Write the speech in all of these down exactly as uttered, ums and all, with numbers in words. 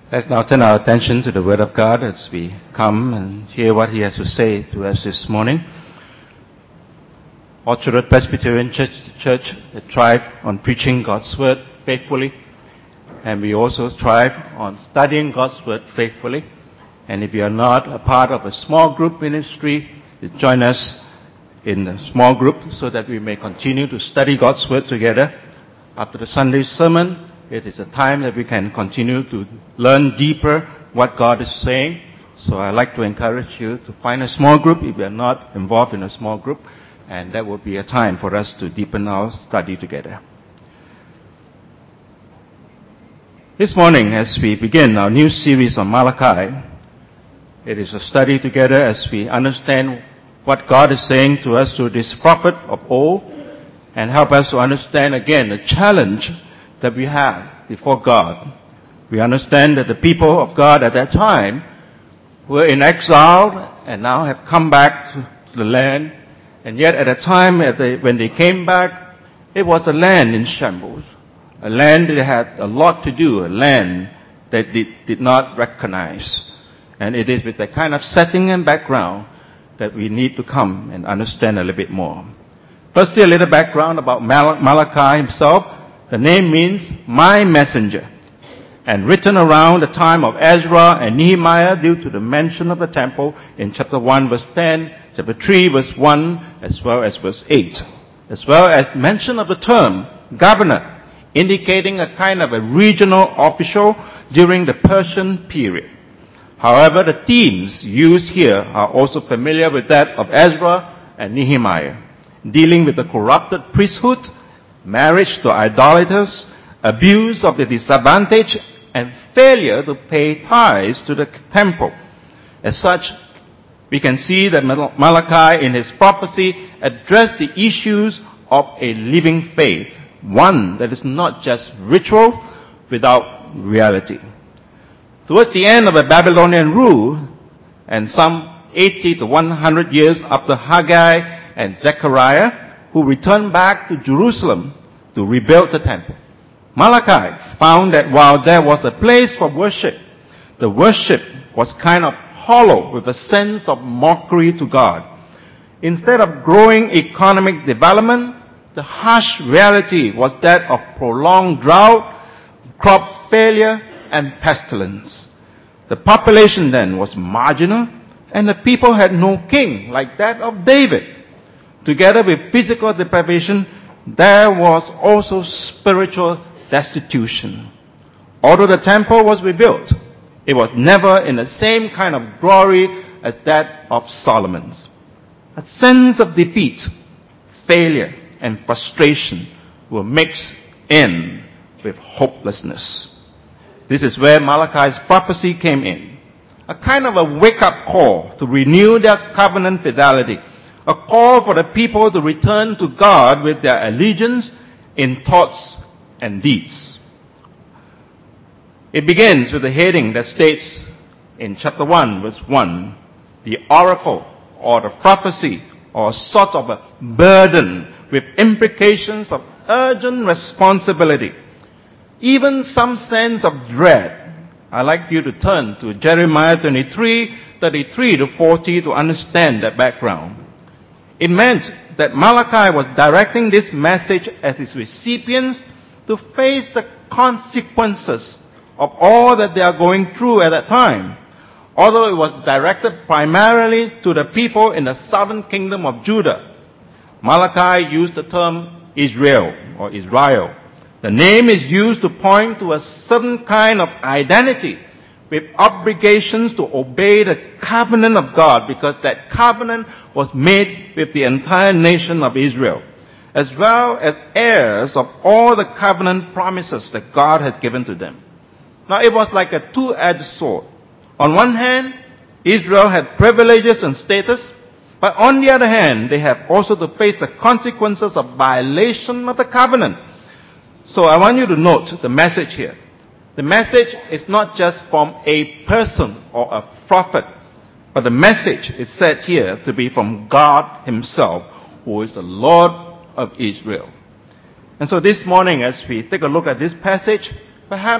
Let's now turn our attention to the Word of God as we come and hear what He has to say to us this morning. Orchard Road Presbyterian Church, Church that thrive on preaching God's Word faithfully, and we also thrive on studying God's Word faithfully. And if you are not a part of a small group ministry, join us in a small group so that we may continue to study God's Word together. After the Sunday sermon, it is a time that we can continue to learn deeper what God is saying. So I'd like to encourage you to find a small group if you are not involved in a small group, and that will be a time for us to deepen our study together. This morning, as we begin our new series on Malachi, it is a study together as we understand what God is saying to us through this prophet of old, and help us to understand again the challenge that we have before God. We understand that the people of God at that time were in exile and now have come back to the land. And yet at a time when they came back, it was a land in shambles. A land that had a lot to do, a land that they did not recognize. And it is with that kind of setting and background that we need to come and understand a little bit more. Firstly, a little background about Mal- Malachi himself. The name means my messenger, and written around the time of Ezra and Nehemiah due to the mention of the temple in chapter one verse ten, chapter three verse one, as well as verse eight, as well as mention of the term governor, indicating a kind of a regional official during the Persian period. However, the themes used here are also familiar with that of Ezra and Nehemiah, dealing with the corrupted priesthood, marriage to idolaters, abuse of the disadvantaged, and failure to pay tithes to the temple. As such, we can see that Malachi in his prophecy addressed the issues of a living faith, one that is not just ritual without reality. Towards the end of the Babylonian rule, and some eighty to one hundred years after Haggai and Zechariah, who returned back to Jerusalem to rebuild the temple, Malachi found that while there was a place for worship, the worship was kind of hollow with a sense of mockery to God. Instead of growing economic development, the harsh reality was that of prolonged drought, crop failure, and pestilence. The population then was marginal, and the people had no king like that of David. Together with physical deprivation, there was also spiritual destitution. Although the temple was rebuilt, it was never in the same kind of glory as that of Solomon's. A sense of defeat, failure, and frustration were mixed in with hopelessness. This is where Malachi's prophecy came in. A kind of a wake-up call to renew their covenant fidelity. A call for the people to return to God with their allegiance in thoughts and deeds. It begins with a heading that states in chapter one verse one, the oracle or the prophecy or sort of a burden with implications of urgent responsibility, even some sense of dread. I'd like you to turn to Jeremiah twenty-three, thirty-three to forty to understand that background. It meant that Malachi was directing this message at his recipients to face the consequences of all that they are going through at that time. Although it was directed primarily to the people in the southern kingdom of Judah, Malachi used the term Israel or Israel. The name is used to point to a certain kind of identity with obligations to obey the covenant of God, because that covenant was made with the entire nation of Israel, as well as heirs of all the covenant promises that God has given to them. Now it was like a two-edged sword. On one hand, Israel had privileges and status, but on the other hand, they have also to face the consequences of violation of the covenant. So I want you to note the message here. The message is not just from a person or a prophet, but the message is said here to be from God himself, who is the Lord of Israel. And so this morning, as we take a look at this passage, perhaps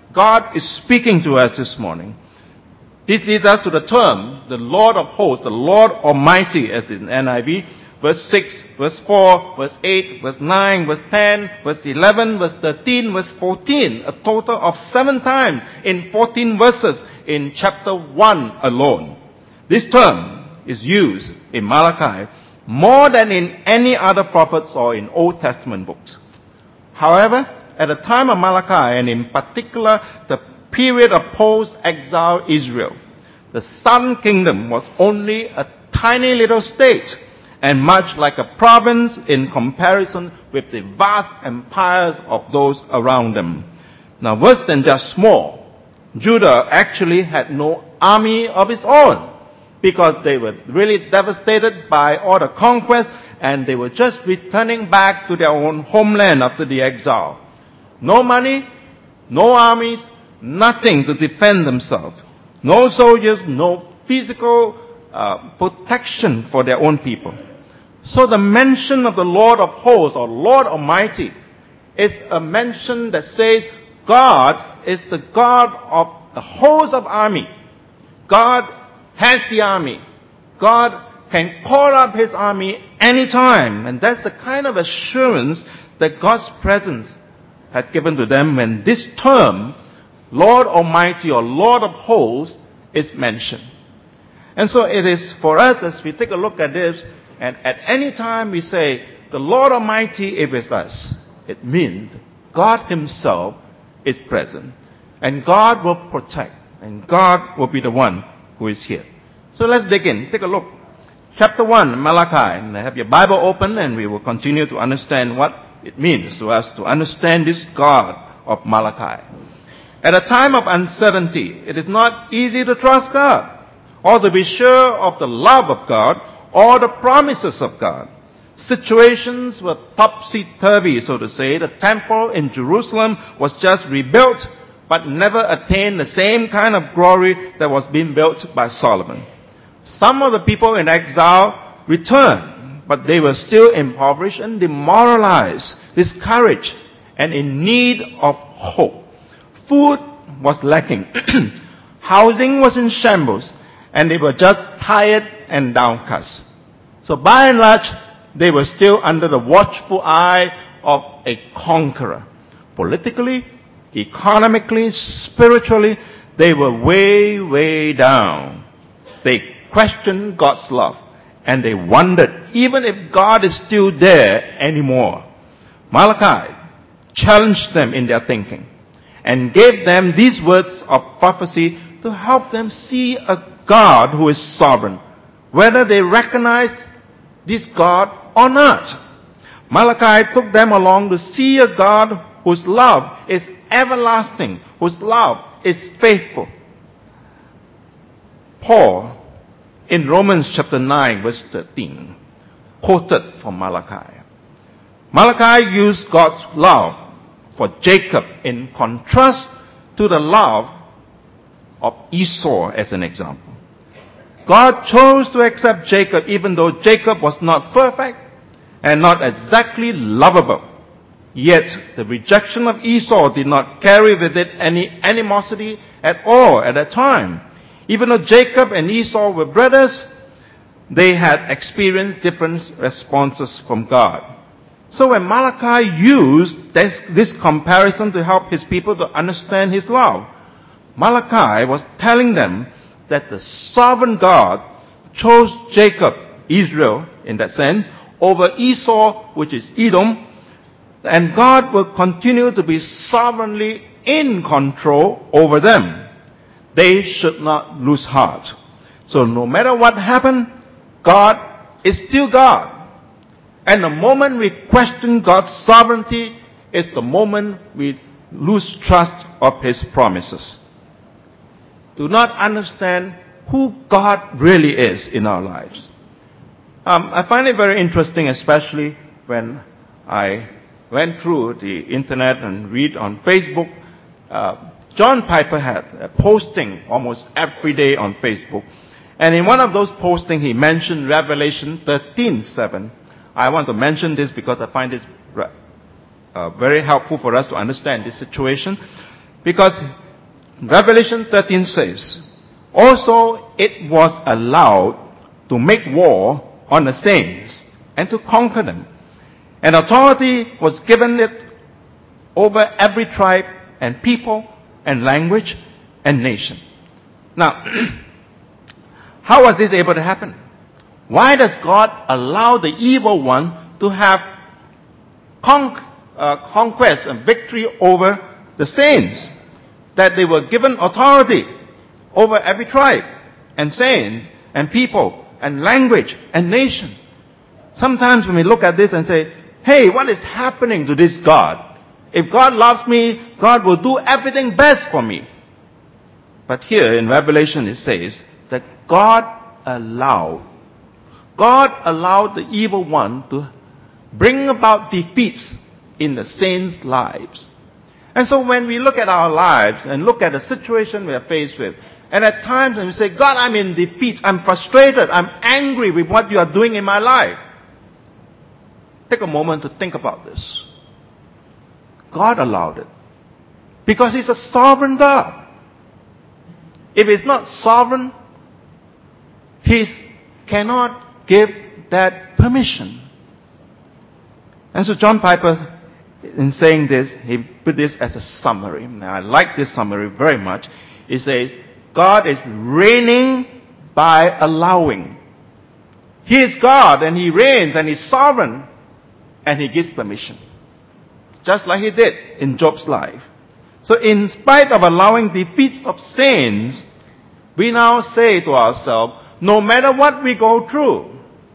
God is speaking to us this morning. This leads us to the term, the Lord of hosts, the Lord Almighty, as in N I V. Verse six, verse four, verse eight, verse nine, verse ten, verse eleven, verse thirteen, verse fourteen. A total of seven times in fourteen verses in chapter one alone. This term is used in Malachi more than in any other prophets or in Old Testament books. However, at the time of Malachi, and in particular the period of post-exile Israel, the southern kingdom was only a tiny little state and much like a province in comparison with the vast empires of those around them. Now, worse than just small, Judah actually had no army of its own because they were really devastated by all the conquest and they were just returning back to their own homeland after the exile. No money, no armies, nothing to defend themselves. No soldiers, no physical uh, protection for their own people. So the mention of the Lord of hosts or Lord Almighty is a mention that says God is the God of the host of army. God has the army. God can call up his army anytime. And that's the kind of assurance that God's presence had given to them when this term, Lord Almighty or Lord of hosts, is mentioned. And so it is for us as we take a look at this, and at any time we say, the Lord Almighty is with us, it means God himself is present. And God will protect. And God will be the one who is here. So let's dig in. Take a look. Chapter one, Malachi. And have your Bible open and we will continue to understand what it means to us to understand this God of Malachi. At a time of uncertainty, it is not easy to trust God or to be sure of the love of God or the promises of God. Situations were topsy-turvy, so to say. The temple in Jerusalem was just rebuilt, but never attained the same kind of glory that was being built by Solomon. Some of the people in exile returned, but they were still impoverished and demoralized, discouraged, and in need of hope. Food was lacking. Housing was in shambles, and they were just tired and downcast. So by and large, they were still under the watchful eye of a conqueror. Politically, economically, spiritually, they were way, way down. They questioned God's love, and they wondered even if God is still there anymore. Malachi challenged them in their thinking and gave them these words of prophecy to help them see a God who is sovereign, whether they recognized this God or not. Malachi took them along to see a God whose love is everlasting, whose love is faithful. Paul, in Romans chapter nine, verse thirteen, quoted from Malachi. Malachi used God's love for Jacob in contrast to the love of Esau as an example. God chose to accept Jacob even though Jacob was not perfect and not exactly lovable. Yet the rejection of Esau did not carry with it any animosity at all at that time. Even though Jacob and Esau were brothers, they had experienced different responses from God. So when Malachi used this, this comparison to help his people to understand his love, Malachi was telling them that the sovereign God chose Jacob, Israel in that sense, over Esau, which is Edom, and God will continue to be sovereignly in control over them. They should not lose heart. So no matter what happened, God is still God. And the moment we question God's sovereignty is the moment we lose trust of his promises. Do not understand who God really is in our lives. Um, I find it very interesting, especially when I went through the internet and read on Facebook. Uh, John Piper had a posting almost every day on Facebook. And in one of those postings, he mentioned Revelation thirteen seven. I want to mention this because I find this uh, very helpful for us to understand this situation. Because Revelation thirteen says, also it was allowed to make war on the saints and to conquer them. And authority was given it over every tribe and people and language and nation. Now, how was this able to happen? Why does God allow the evil one to have con- uh, conquest and victory over the saints? That they were given authority over every tribe and saints and people and language and nation. Sometimes when we look at this and say, hey, what is happening to this God? If God loves me, God will do everything best for me. But here in Revelation it says that God allowed, God allowed the evil one to bring about defeats in the saints' lives. And so when we look at our lives and look at the situation we are faced with, and at times when we say, God, I'm in defeat, I'm frustrated, I'm angry with what you are doing in my life. Take a moment to think about this. God allowed it. Because He's a sovereign God. If He's not sovereign, He cannot give that permission. And so John Piper, in saying this, he put this as a summary. Now, I like this summary very much. He says, God is reigning by allowing. He is God and He reigns and He's sovereign and He gives permission. Just like He did in Job's life. So in spite of allowing defeats of saints, we now say to ourselves, no matter what we go through,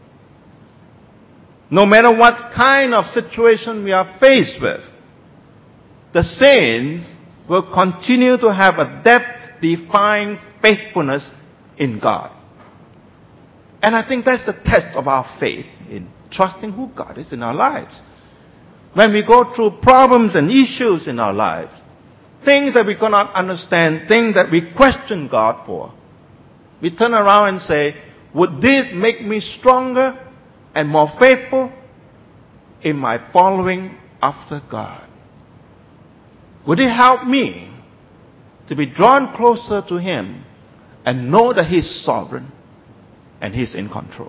no matter what kind of situation we are faced with, the saints will continue to have a death-defying faithfulness in God. And I think that's the test of our faith in trusting who God is in our lives. When we go through problems and issues in our lives, things that we cannot understand, things that we question God for, we turn around and say, would this make me stronger and more faithful in my following after God? Would it help me to be drawn closer to Him and know that He's sovereign and He's in control?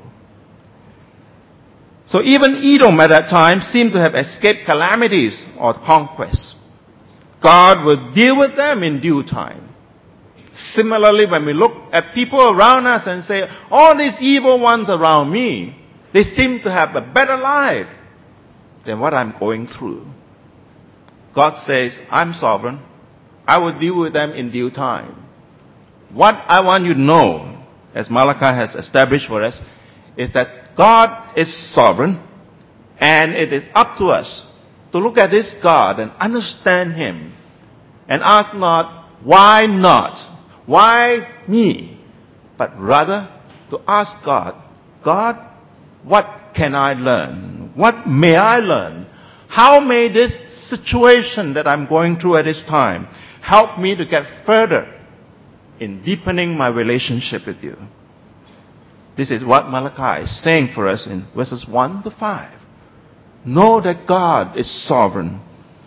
So even Edom at that time seemed to have escaped calamities or conquests. God will deal with them in due time. Similarly, when we look at people around us and say, all these evil ones around me, they seem to have a better life than what I'm going through. God says, I'm sovereign. I will deal with them in due time. What I want you to know, as Malachi has established for us, is that God is sovereign, and it is up to us to look at this God and understand Him and ask not, why not? Why me? But rather to ask God, God, what can I learn? What may I learn? How may this situation that I'm going through at this time help me to get further in deepening my relationship with you? This is what Malachi is saying for us in verses one to five. Know that God is sovereign.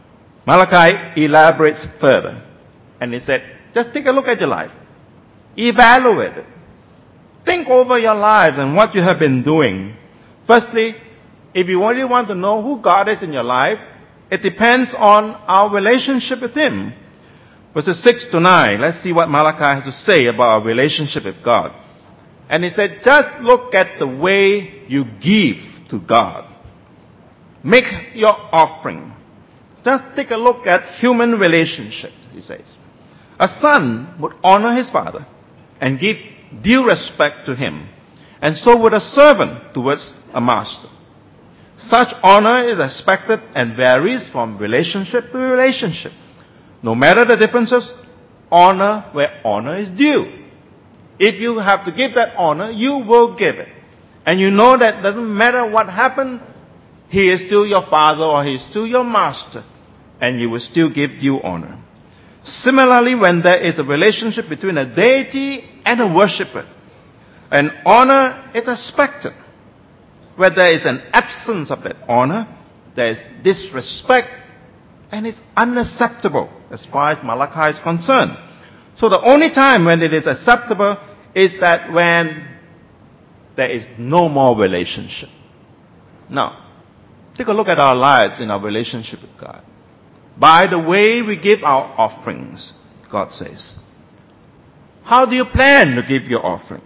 Malachi elaborates further. And he said, just take a look at your life. Evaluate it. Think over your lives and what you have been doing. Firstly, if you really want to know who God is in your life, it depends on our relationship with Him. Verses six to nine, let's see what Malachi has to say about our relationship with God. And he said, just look at the way you give to God. Make your offering. Just take a look at human relationships, he says. A son would honor his father and give due respect to him, and so would a servant towards a master. Such honor is expected and varies from relationship to relationship. No matter the differences, honor where honor is due. If you have to give that honor, you will give it. And you know that doesn't matter what happened, He is still your father or He is still your master, and you will still give due honor. Similarly, when there is a relationship between a deity and a worshipper, an honor is expected. Where there is an absence of that honor, there is disrespect and it's unacceptable as far as Malachi is concerned. So the only time when it is acceptable is that when there is no more relationship. Now, take a look at our lives in our relationship with God. By the way we give our offerings, God says. How do you plan to give your offering?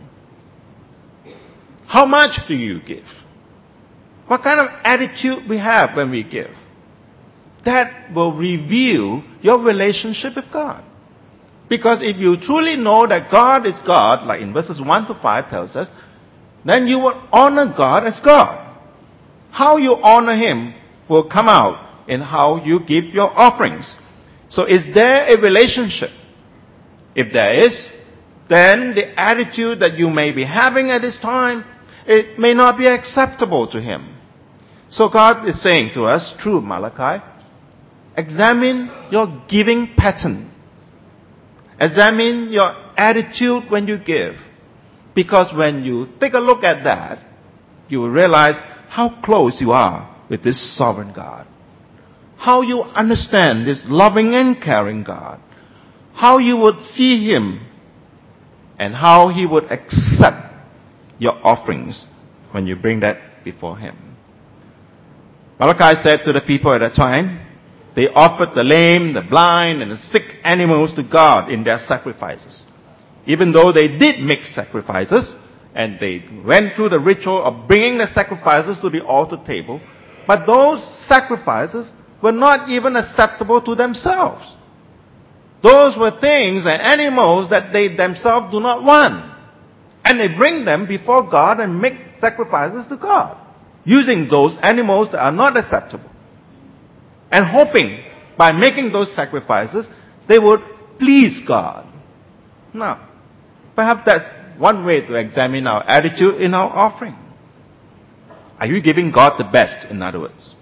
How much do you give? What kind of attitude we have when we give? That will reveal your relationship with God. Because if you truly know that God is God, like in verses one to five tells us, then you will honor God as God. How you honor Him will come out in how you give your offerings. So is there a relationship? If there is, then the attitude that you may be having at this time, it may not be acceptable to Him. So God is saying to us through Malachi, examine your giving pattern. Examine your attitude when you give. Because when you take a look at that, you will realize how close you are with this sovereign God. How you understand this loving and caring God. How you would see Him and how He would accept your offerings when you bring that before Him. Malachi said to the people at that time, they offered the lame, the blind, and the sick animals to God in their sacrifices. Even though they did make sacrifices, and they went through the ritual of bringing the sacrifices to the altar table, but those sacrifices were not even acceptable to themselves. Those were things and animals that they themselves do not want. And they bring them before God and make sacrifices to God, using those animals that are not acceptable. And hoping by making those sacrifices, they would please God. Now, perhaps that's one way to examine our attitude in our offering. Are you giving God the best, in other words?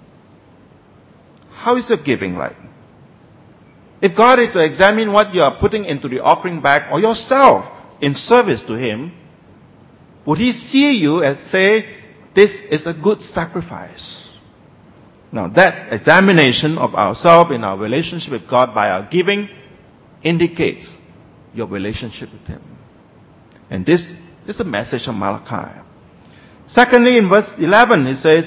How is your giving like? If God is to examine what you are putting into the offering bag or yourself in service to Him, would He see you as say, this is a good sacrifice? Now that examination of ourselves in our relationship with God by our giving indicates your relationship with Him. And this is the message of Malachi. Secondly, in verse eleven, it says,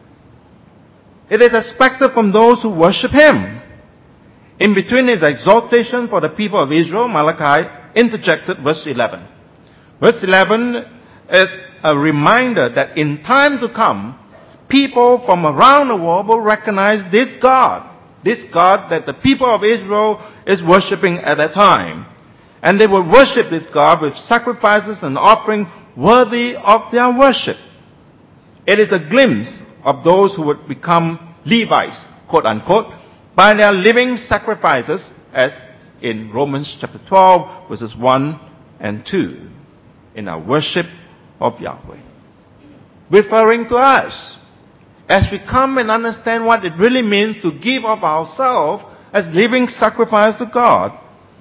it is expected from those who worship Him. In between His exaltation for the people of Israel, Malachi interjected verse eleven. Verse eleven is a reminder that in time to come, people from around the world will recognize this God. This God that the people of Israel is worshipping at that time. And they will worship this God with sacrifices and offering worthy of their worship. It is a glimpse of those who would become Levites, quote unquote, by their living sacrifices, as in Romans chapter twelve, verses one and two, in our worship of Yahweh. Referring to us, as we come and understand what it really means to give of ourselves as living sacrifice to God,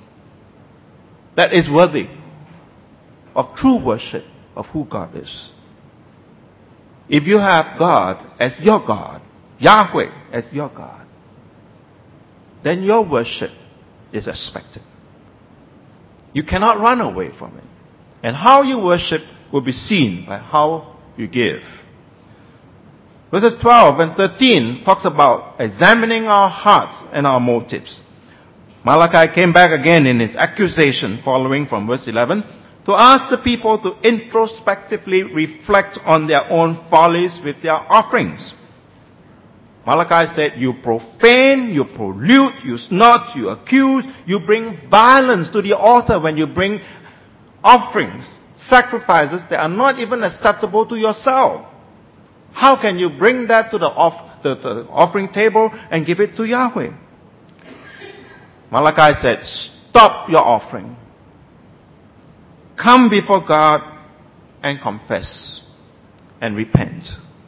that is worthy of true worship of who God is. If you have God as your God, Yahweh as your God, then your worship is expected. You cannot run away from it. And how you worship will be seen by how you give. Verses twelve and thirteen talks about examining our hearts and our motives. Malachi came back again in his accusation following from verse eleven to ask the people to introspectively reflect on their own follies with their offerings. Malachi said, you profane, you pollute, you snot, you accuse, you bring violence to the altar when you bring offerings, sacrifices that are not even acceptable to yourself. How can you bring that to the, off, the, the offering table and give it to Yahweh? Malachi said, stop your offering. Come before God and confess and repent.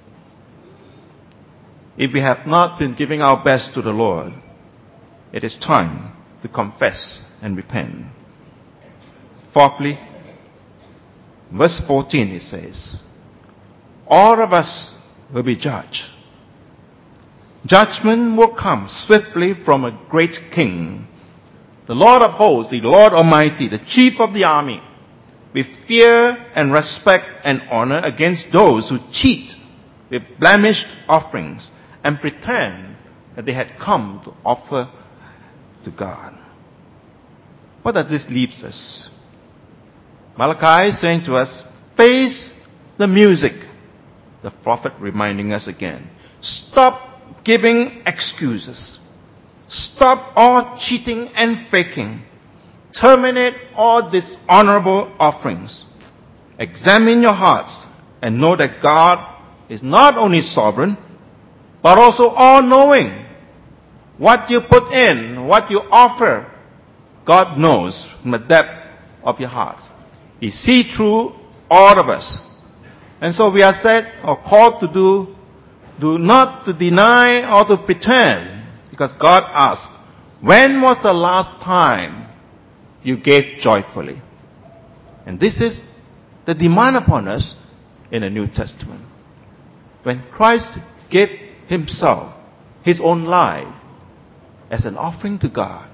If we have not been giving our best to the Lord, it is time to confess and repent. Fourthly, verse fourteen it says, all of us will be judged. Judgment will come swiftly from a great king, the Lord of hosts, the Lord Almighty, the chief of the army, with fear and respect and honor against those who cheat with blemished offerings and pretend that they had come to offer to God. What does this leave us? Malachi is saying to us, face the music. The prophet reminding us again, stop giving excuses. Stop all cheating and faking. Terminate all dishonorable offerings. Examine your hearts and know that God is not only sovereign, but also all-knowing. What you put in, what you offer, God knows from the depth of your heart. He sees through all of us. And so we are said or called to do, do not to deny or to pretend, because God asks, when was the last time you gave joyfully? And this is the demand upon us in the New Testament. When Christ gave himself, his own life, as an offering to God,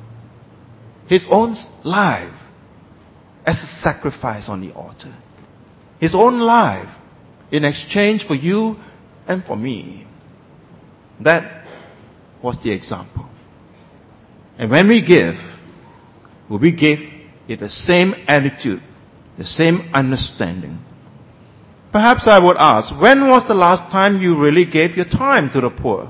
his own life as a sacrifice on the altar, his own life in exchange for you and for me. That was the example. And when we give, will we give it the same attitude, the same understanding? Perhaps I would ask, when was the last time you really gave your time to the poor?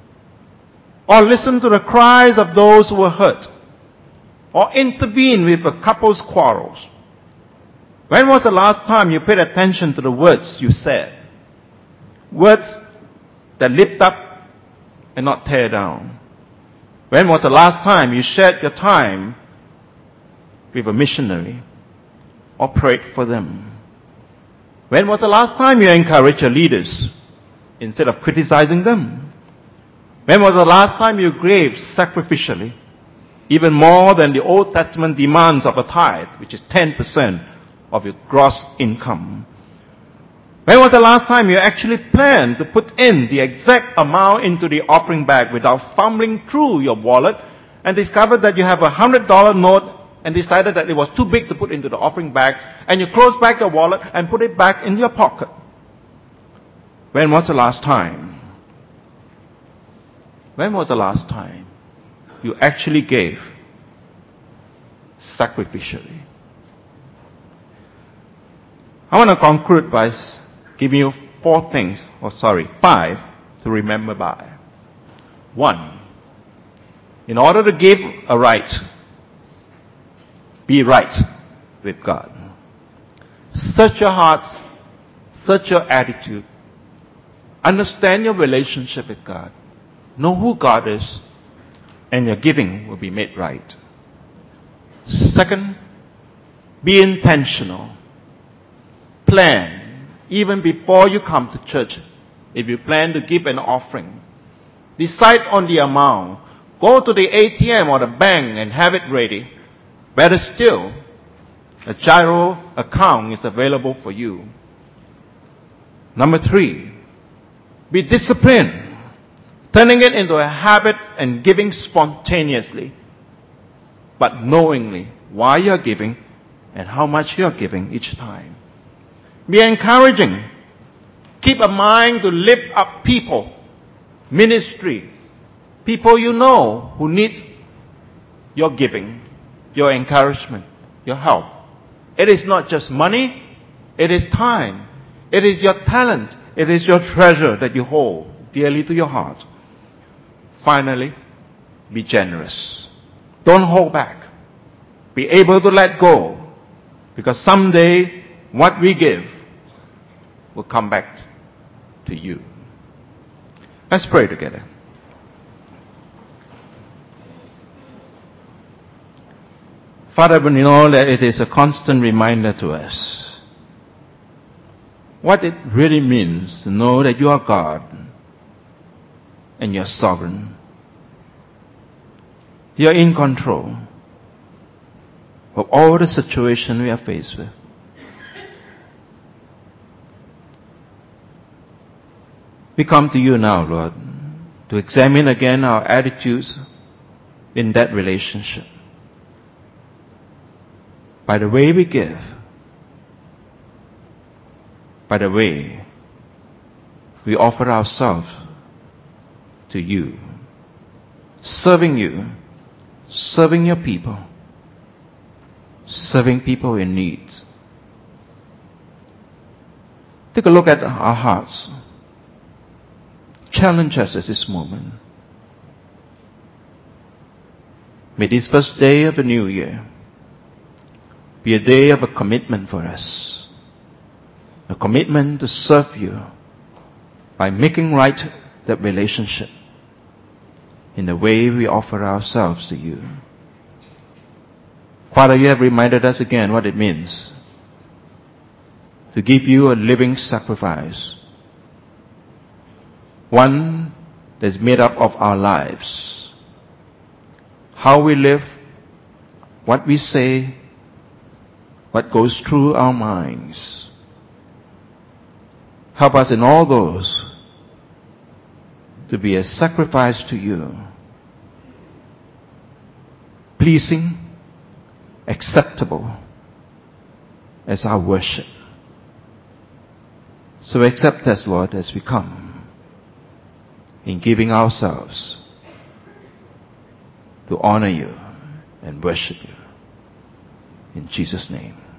Or listened to the cries of those who were hurt? Or intervened with a couple's quarrels? When was the last time you paid attention to the words you said? Words that lift up and not tear down. When was the last time you shared your time with a missionary or prayed for them? When was the last time you encouraged your leaders instead of criticizing them? When was the last time you gave sacrificially, even more than the Old Testament demands of a tithe, which is ten percent of your gross income? When was the last time you actually planned to put in the exact amount into the offering bag without fumbling through your wallet and discovered that you have a hundred dollar note and decided that it was too big to put into the offering bag, and you close back your wallet and put it back in your pocket? When was the last time? When was the last time you actually gave sacrificially? I want to conclude by giving you four things, or sorry, five, to remember by. One, in order to give a right, be right with God. Search your hearts, search your attitude, understand your relationship with God, know who God is, and your giving will be made right. Second, be intentional. Plan, even before you come to church, if you plan to give an offering. Decide on the amount. Go to the A T M or the bank and have it ready. Better still, a giro account is available for you. Number three, be disciplined, turning it into a habit and giving spontaneously, but knowingly why you're giving and how much you're giving each time. Be encouraging. Keep a mind to lift up people, ministry, people you know who needs your giving, your encouragement, your help. It is not just money, it is time. It is your talent. It is your treasure that you hold dearly to your heart. Finally, be generous. Don't hold back. Be able to let go, because someday what we give will come back to you. Let's pray together. Father, we know that it is a constant reminder to us what it really means to know that you are God and you're sovereign. You're in control of all the situation we are faced with. We come to you now, Lord, to examine again our attitudes in that relationship. By the way we give, by the way we offer ourselves to you, serving you, serving your people, serving people in need. Take a look at our hearts. Challenge us at this moment. May this first day of the new year be a day of a commitment for us. A commitment to serve you by making right that relationship in the way we offer ourselves to you. Father, you have reminded us again what it means to give you a living sacrifice. One that's made up of our lives. How we live, what we say, what goes through our minds. Help us in all those to be a sacrifice to you. Pleasing, acceptable as our worship. So accept us, Lord, as we come in giving ourselves to honor you and worship you. In Jesus' name.